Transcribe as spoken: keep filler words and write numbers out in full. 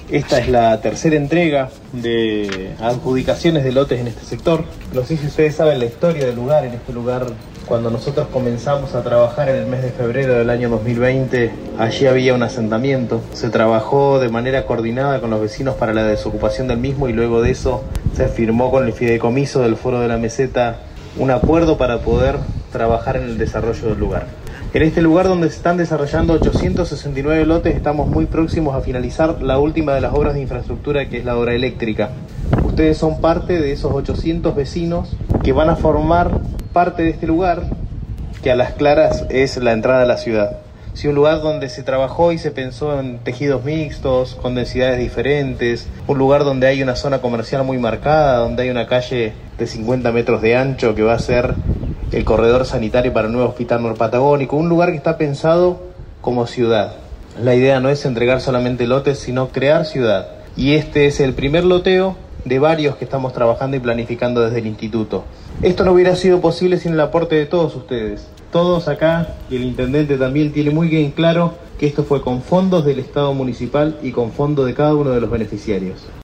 Esta es la tercera entrega de adjudicaciones de lotes en este sector. No sé si ustedes saben la historia del lugar. En este lugar, cuando nosotros comenzamos a trabajar en el mes de febrero del año dos mil veinte, allí había un asentamiento. Se trabajó de manera coordinada con los vecinos para la desocupación del mismo y luego de eso se firmó con el fideicomiso del Foro de la Meseta un acuerdo para poder trabajar en el desarrollo del lugar. En este lugar donde se están desarrollando ochocientos sesenta y nueve lotes, estamos muy próximos a finalizar la última de las obras de infraestructura, que es la obra eléctrica. Ustedes son parte de esos ochocientos vecinos que van a formar parte de este lugar, que a las claras es la entrada a la ciudad. Sí, un lugar donde se trabajó y se pensó en tejidos mixtos, con densidades diferentes, un lugar donde hay una zona comercial muy marcada, donde hay una calle de cincuenta metros de ancho que va a ser el corredor sanitario para el nuevo hospital norpatagónico, un lugar que está pensado como ciudad. La idea no es entregar solamente lotes, sino crear ciudad. Y este es el primer loteo de varios que estamos trabajando y planificando desde el instituto. Esto no hubiera sido posible sin el aporte de todos ustedes. Todos acá, y el intendente también tiene muy bien claro que esto fue con fondos del Estado municipal y con fondos de cada uno de los beneficiarios.